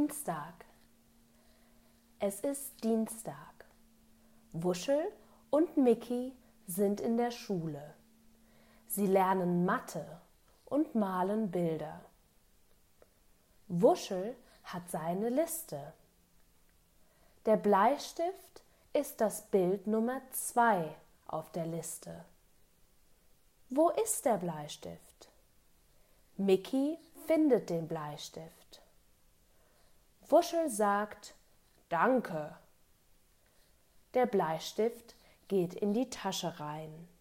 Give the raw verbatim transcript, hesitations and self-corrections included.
Dienstag. Es ist Dienstag. Wuschel und Micky sind in der Schule. Sie lernen Mathe und malen Bilder. Wuschel hat seine Liste. Der Bleistift ist das Bild Nummer zwei auf der Liste. Wo ist der Bleistift? Micky findet den Bleistift. Wuschel sagt Danke. Der Bleistift geht in die Tasche rein.